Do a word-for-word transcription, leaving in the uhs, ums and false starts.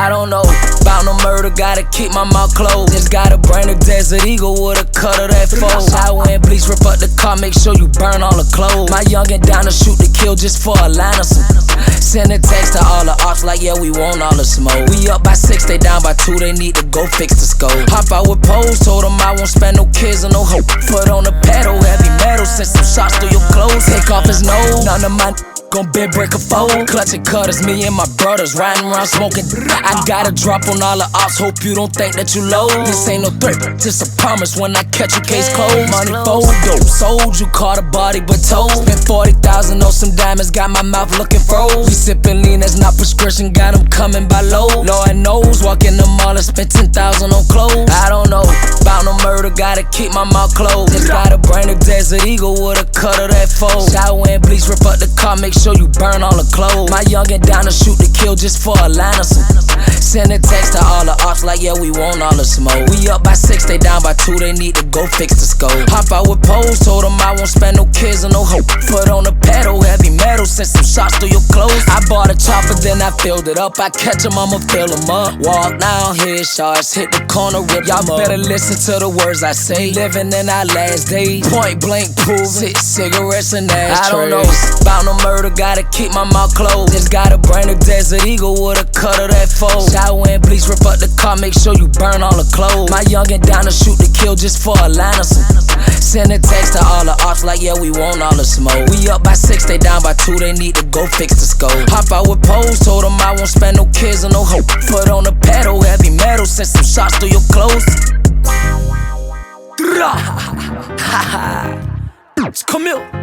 I don't know about no murder, gotta keep my mouth closed. Just gotta bring the Desert Eagle with a cut of that foe. I went bleach, rip up the car, make sure you burn all the clothes. My youngin' down to shoot to kill just for a line or some. Send a text to all the ops like, yeah, we want all the smoke. We up by six, they down by two, they need to go fix the scope. Hop out with pose, told them I won't spend no kids or no hope. Foot on the pedal, heavy metal, send some shots through your clothes. Take off his nose, none of my gon' bed break a fold. Clutching cutters, me and my brothers riding around smoking. I gotta drop on all the ops, hope you don't think that you low. This ain't no threat, just a promise when I catch you, case closed. Money fold, dope sold, you caught a body but told. Spent forty thousand on some diamonds, got my mouth looking froze. We sippin' lean, that's not prescription, got them coming by load. Lord knows, walk in the mall and spent ten thousand on clothes. I don't know about no murder, gotta keep my mouth closed. Just gotta bring the Desert Eagle with a cut of that foe. Shower and bleach, rip up the car, make sure you burn all the clothes. My youngin' down to shoot to kill just for a line or some. Send a text to all the ops like, yeah, we want all the smoke. We up by six, they down by two, they need to go fix the scope. Hop out with pose, told them I won't spend no kids or no hope. Foot on the pedal, heavy metal, send some shots through your clothes. I bought a chopper, then I filled it up. I catch them, I'ma fill them up. Walk down, hit shots, hit the corner, rip y'all up. Better listen to the words I say. Living in our last days, point blank proof. Six cigarettes and ashtrays. I don't know about no murder, gotta keep my mouth closed. Just gotta bring the Desert Eagle with a cut of that foe. Shower and bleach, rip up the car, make sure you burn all the clothes. My youngin' down to shoot to kill just for a line or some. Send a text to all the ops like, yeah, we want all the smoke. We up by six, they down by two, they need to go fix the scope. Hop out with pose, told them I won't spend no kids or no hope. Foot on the pedal, heavy metal, send some shots through your clothes. It's Camille.